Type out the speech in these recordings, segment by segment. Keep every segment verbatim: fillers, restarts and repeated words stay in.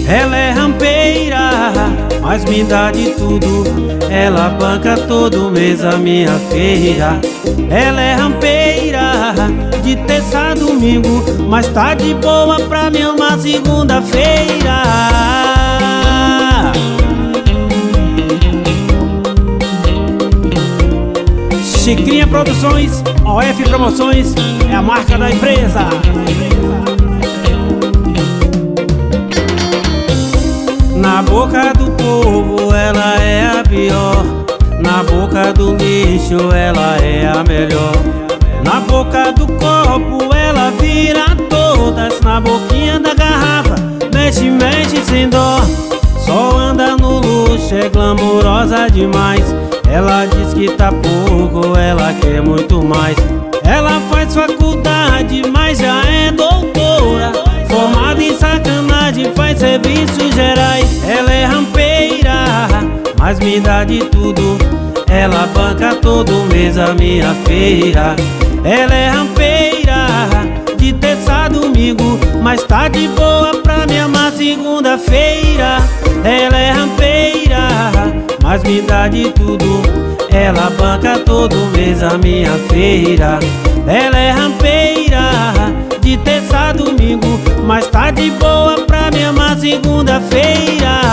Ela é rampeira, mas me dá de tudo. Ela banca todo mês a minha feira. Ela é rampeira, de terça a domingo, mas tá de boa pra mim uma segunda-feira. Chicrinha Produções, O F Promoções, é a marca da empresa. Na boca do povo ela é a pior, na boca do lixo ela é a melhor. Na boca do copo ela vira todas, na boquinha da garrafa mexe, mexe sem dó. Só anda no luxo, é glamourosa demais. Ela diz que tá pouco, ela quer muito mais. Ela faz faculdade, mas já é doutora, formada em sacanagem, faz serviços gerais. Ela é rampeira, mas me dá de tudo. Ela banca todo mês a minha feira. Ela é rampeira, de terça a domingo, mas tá de boa pra mim uma segunda-feira. Ela é rampeira, mas me dá de tudo. Ela banca todo mês a minha feira. Ela é rampeira, de terça a domingo, mas tá de boa pra mim uma segunda-feira.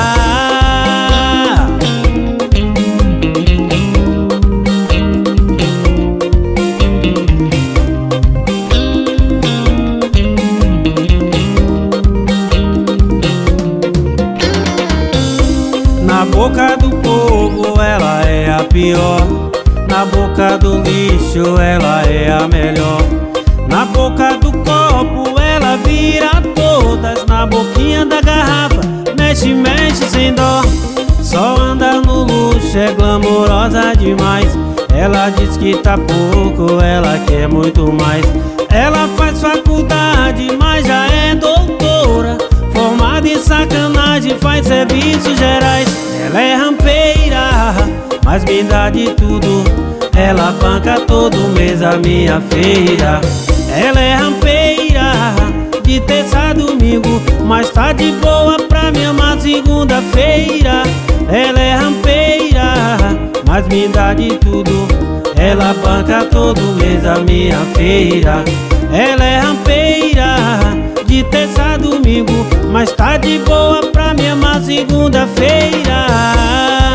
Na boca do povo ela é a pior, na boca do lixo ela é a melhor. Na boca do copo ela vira todas, na boquinha da garrafa mexe, mexe sem dó. Só anda no luxo, é glamourosa demais. Ela diz que tá pouco, ela quer muito mais. Ela faz faculdade, mas já é doutora, formada em sacanagem, faz serviços gerais. Ela é rampeira, mas me dá de tudo. Ela banca todo mês a minha feira. Ela é rampeira, de terça a domingo, mas tá de boa pra mim uma segunda-feira. Ela é rampeira, mas me dá de tudo. Ela banca todo mês a minha feira. Ela é rampeira, de terça a domingo, mas tá de boa pra mim uma segunda-feira.